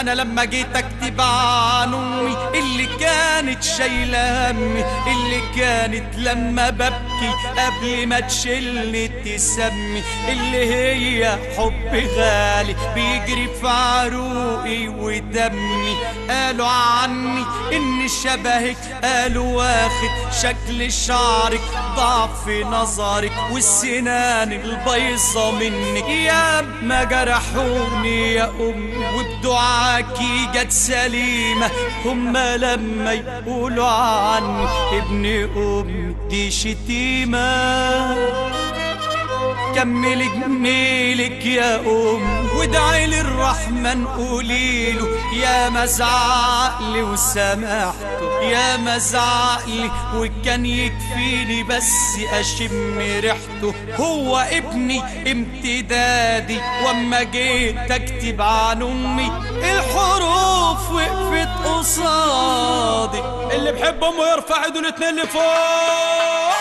وانا لما جيت اكتب عن امي اللي كانت شايله همي، اللي كانت لما ببكي قبل ما تشيلني تسمي، اللي هي حب غالي بيجري في عروقي ودمي. قالوا عني ان شبهك، قالوا واخد شكل شعرك، ضعف في نظرك والسنان البيضة منك. يا ما جرحوني يا امي وبدعاكي جت سليمة، هما لما يقولوا عني ابن امي دي شتيمة. كملي جميلك يا ام وادعي للرحمن قوليله، يا مزعقلي وسامحته، يا مزعقلي وكان يكفيني بس اشم ريحته. هو ابني امتدادي، واما جيت اكتب عن امي الحروف وقفت قصادي. اللي بحب امه يرفع ايده الاتنين لفوق.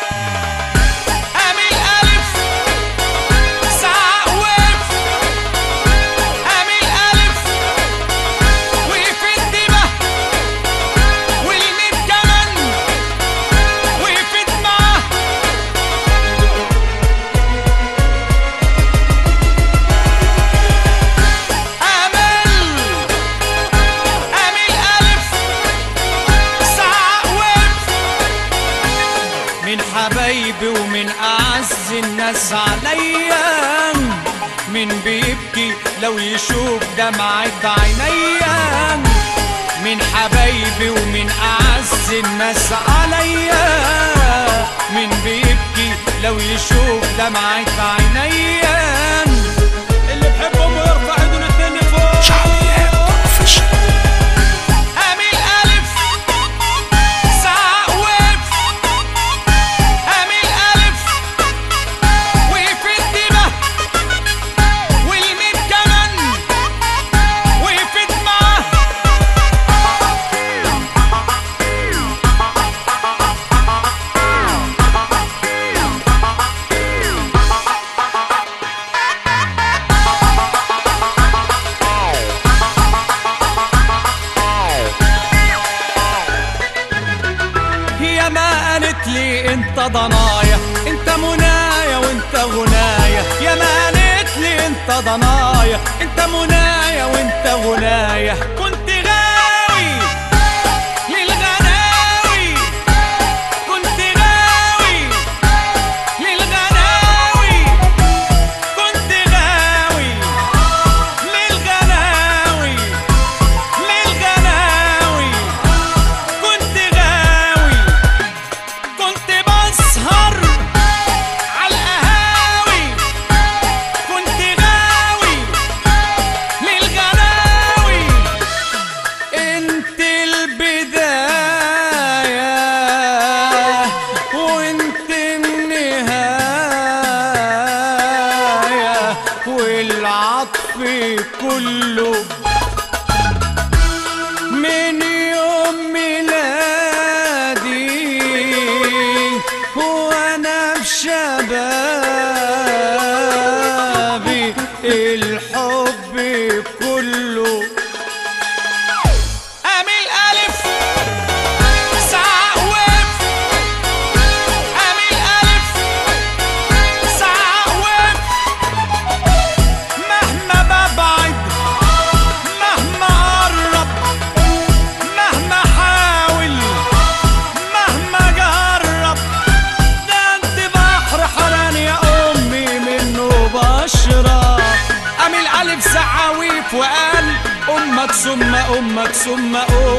من حبايبي ومن أعز الناس عليا، من بيبكي لو يشوف دمعة عينيا. من حبايبي ومن أعز الناس عليا، من بيبكي لو يشوف دمعة عينيا. اللي بحبهم ويرفع ايده الاتنين لفوق. يا ما قالت لي انت ضنايا، انت منايا وانت غنايا. يا ما قالت لي انت ضنايا، انت منايا وانت غنايا. كنت غاوي للغناوي، كنت غاوي للغناوي، كنت غاوي للغناوي، للغناوي كنت غاوي. كنت بسهر عالقهاوي، كنت غاوي للغناوي. انت البداية وانت النهاية، والعطف كله من يوم ميلادي وانا في شبابي. الحب كله اميل الف سعوف، اميل الف سعوف. مهما ببعد مهما قرب، مهما حاول مهما جرب، ده انت بحر حنان يا امي منه بشرب. اميل الف سعاويف وقال امك ثم امك ثم امك.